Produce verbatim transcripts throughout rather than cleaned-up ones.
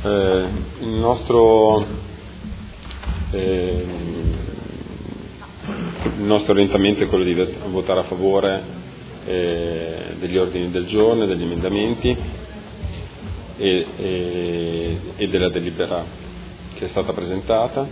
eh, il nostro eh, il nostro orientamento è quello di votare a favore eh, degli ordini del giorno, degli emendamenti e, e, e della delibera che è stata presentata.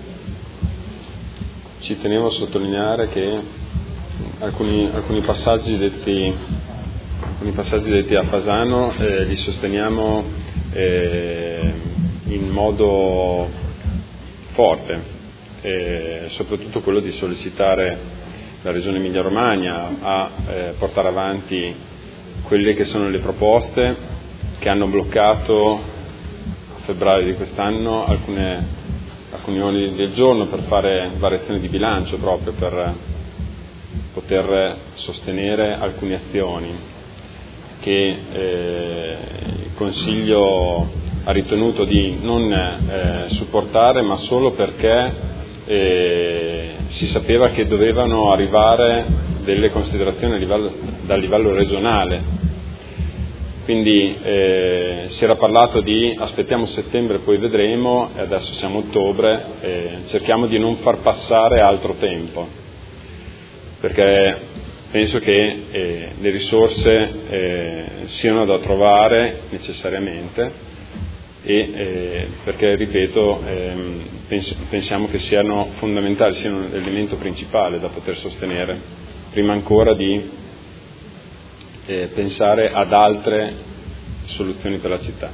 Ci tenevo a sottolineare che alcuni, alcuni passaggi detti alcuni passaggi detti a Fasano eh, li sosteniamo eh, in modo forte, eh, soprattutto quello di sollecitare la Regione Emilia-Romagna a eh, portare avanti quelle che sono le proposte che hanno bloccato a febbraio di quest'anno alcune, alcuni ordini del giorno per fare variazioni di bilancio, proprio per poter sostenere alcune azioni che eh, il Consiglio ha ritenuto di non eh, supportare, ma solo perché eh, si sapeva che dovevano arrivare delle considerazioni a livello, dal livello regionale. Quindi eh, si era parlato di aspettiamo settembre poi vedremo, e adesso siamo a ottobre, eh, cerchiamo di non far passare altro tempo, perché penso che eh, le risorse eh, siano da trovare necessariamente e eh, perché, ripeto, ehm, pens- pensiamo che siano fondamentali, siano l'elemento principale da poter sostenere, prima ancora di eh, pensare ad altre soluzioni per la città.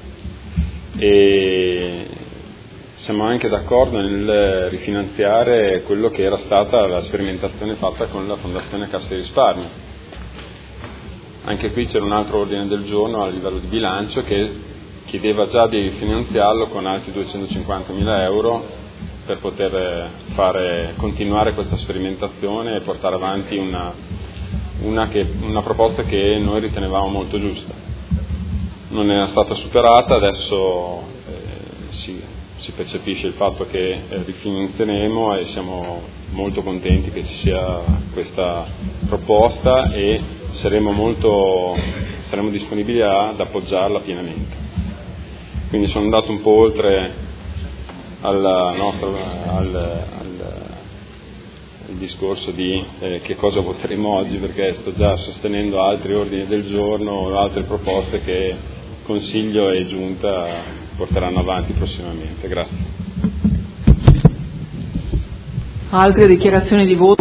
E siamo anche d'accordo nel rifinanziare quello che era stata la sperimentazione fatta con la Fondazione Cassa di Risparmio. Anche qui c'era un altro ordine del giorno a livello di bilancio che chiedeva già di rifinanziarlo con altri duecentocinquantamila euro per poter fare, continuare questa sperimentazione e portare avanti una, una, che, una proposta che noi ritenevamo molto giusta. Non era stata superata, adesso eh, si si percepisce il fatto che eh, rifinanzieremo e siamo molto contenti che ci sia questa proposta e saremo molto saremo disponibili ad appoggiarla pienamente. Quindi sono andato un po' oltre alla nostra, al, al, al discorso di eh, che cosa voteremo oggi, perché sto già sostenendo altri ordini del giorno, altre proposte che Consiglio e Giunta porteranno avanti prossimamente. Grazie. Altre dichiarazioni di voto?